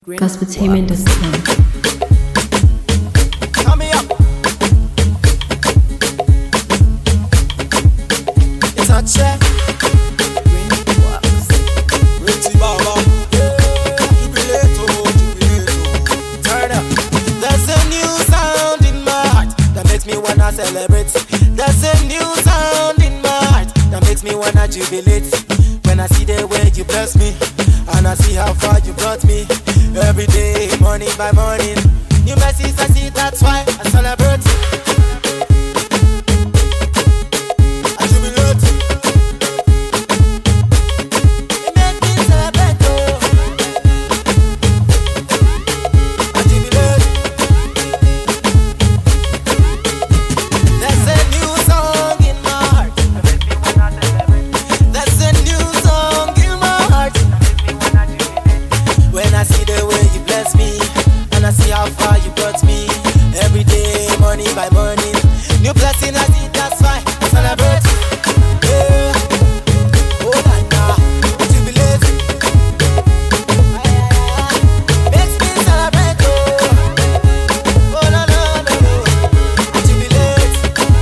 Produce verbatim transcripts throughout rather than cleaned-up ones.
gospeltainment dot com. Turn me up. It's a check. Richie Baba. Jubilate, oh, jubilate, oh. Turn up. There's a new sound in my heart that makes me wanna celebrate. There's a new sound in my heart that makes me wanna jubilate. When I see the way you bless me, and I see how far you brought me. Every day, morning by morning, new mercies I see, that's why I celebrate. I jubilate. It makes me celebrate, oh. I jubilate. There's a new song in my heart that makes me wanna celebrate. There's a new song in my heart that makes me wanna jubilate. When I see the way you bless me, and I see how far you brought me. Every day, morning by morning, new blessing I see, that's why I celebrate. Yeah. Oh, na na, jubilate. Makes me celebrate, oh. Oh, no, no, no, no. Jubilate.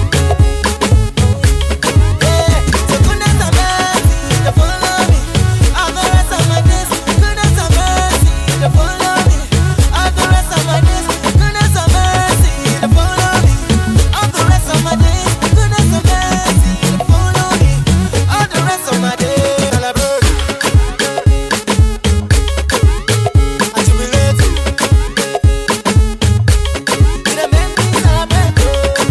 Yeah. So goodness and mercy, they follow me all the rest of my days. Goodness and mercy, they follow me all the rest of my days. Goodness and mercy, they follow me all the rest of my days. Goodness and mercy, they follow me all the rest of my days. Celebrate. I jubilate. It a make me celebrate, oh.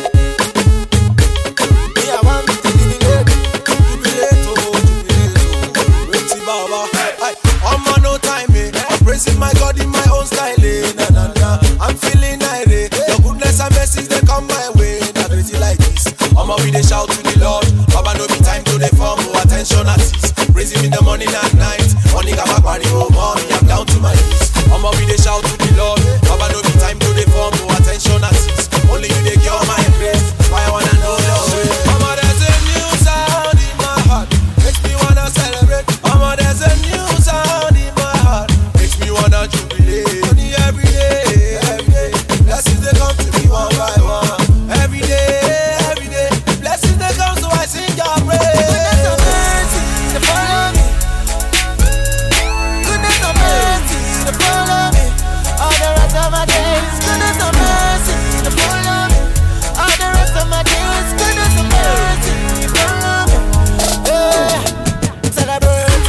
Me I want to jubilate, jubilate, oh, jubilate, oh. Richie Baba. Aye, I'm on no time, eh. I'm praising my God in my own style, eh. Na na na, I'm feeling irate. Your goodness and mercies they come my way. Na crazy like this, I'ma be the shout to the Lord. Baba no be time to the form, no attention assist. Praise him in the morning and night. Morning I'm a party, oh mommy, I'm down to my knees. I'ma be the shout to the Lord. Baba no be time to the form, no attention assist. Only you they cure my grace. Why I wanna know your way. Mama, there's a new sound in my heart, makes me wanna celebrate. Mama, there's a new sound in my heart, makes me wanna jubilate. Only every day, every day, blessings they come to me one by one. Every day, every day, blessings they come, so I sing your praise. Goodness and mercy, they follow me. Goodness and mercy, they follow me all the rest of my days. Goodness and mercy, they follow me all the rest of my days. Goodness and mercy, they follow me. Yeah, celebrate.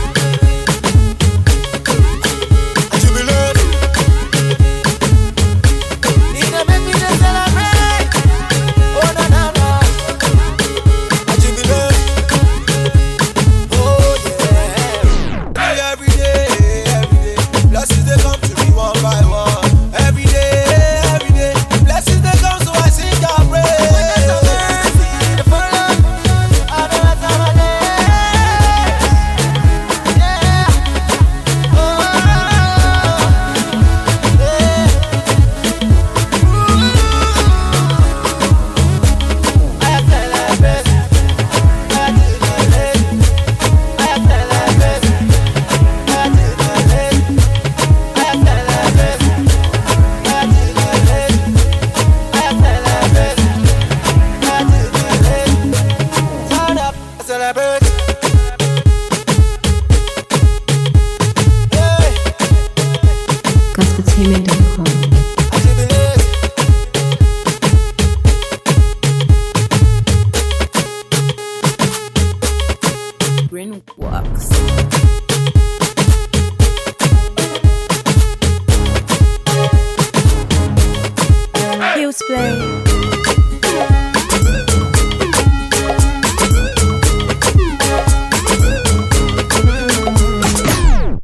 I jubilate. It a make me to celebrate. Oh na na na. I jubilate. Oh yeah. Every day, every day, blessings they come to me one by one. Every day, every day, blessings they come, so I sing your praise. Goodness and mercy, they follow me all the rest of my days. Yeah. Oh, yeah. I have celebrated. I jubilate. I have celebrated. I jubilate. I have celebrated. I jubilate. I have celebrated. I jubilate. Turn up, I celebrate. Hey. gospeltainment dot com.